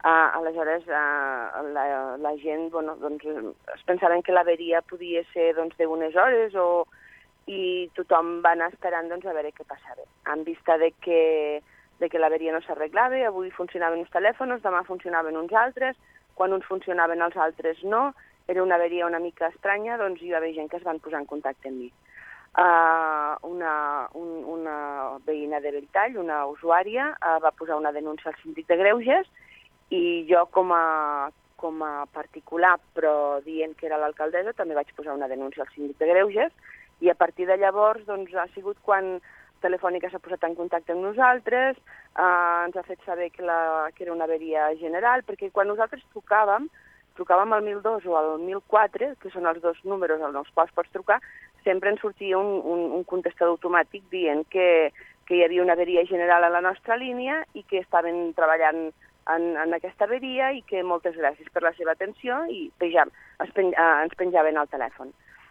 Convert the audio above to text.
Aleshores, la gent es pensaven que l'averia podia ser d'unes hores i tothom va anar esperant a veure què passava. En vista de que l'averia no s'arreglava, avui funcionaven uns telèfons, demà funcionaven uns altres, quan uns funcionaven els altres no, era una averia una mica estranya, doncs hi va haver gent que es van posar en contacte amb mi. Una veïna de Belltall, una usuària, va posar una denúncia al síndic de Greuges i jo com a particular, però dient que era l'alcaldessa, també vaig posar una denúncia al síndic de Greuges i a partir de llavors ha sigut quan Telefònica s'ha posat en contacte amb nosaltres, ens ha fet saber que era una averia general, perquè quan nosaltres trucàvem al 1002 o al 1004, que són els dos números als quals pots trucar, sempre ens sortia un contestador automàtic dient que hi havia una averia general a la nostra línia i que estaven treballant en aquesta averia i que moltes gràcies per la seva atenció i ens penjaven al telèfon.